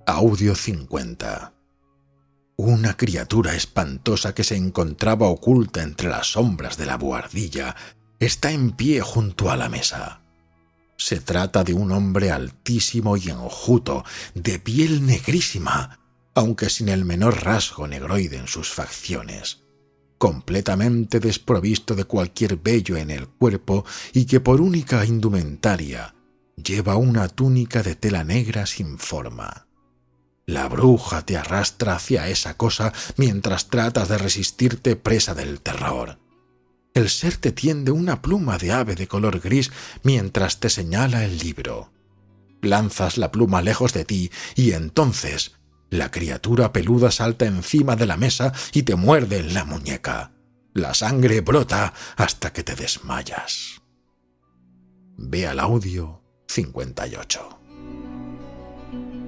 Audio 50. Una criatura espantosa que se encontraba oculta entre las sombras de la buhardilla está en pie junto a la mesa. Se trata de un hombre altísimo y enjuto, de piel negrísima, aunque sin el menor rasgo negroide en sus facciones, completamente desprovisto de cualquier vello en el cuerpo y que por única indumentaria lleva una túnica de tela negra sin forma. La bruja te arrastra hacia esa cosa mientras tratas de resistirte presa del terror. El ser te tiende una pluma de ave de color gris mientras te señala el libro. Lanzas la pluma lejos de ti y entonces la criatura peluda salta encima de la mesa y te muerde en la muñeca. La sangre brota hasta que te desmayas. Ve al audio 58.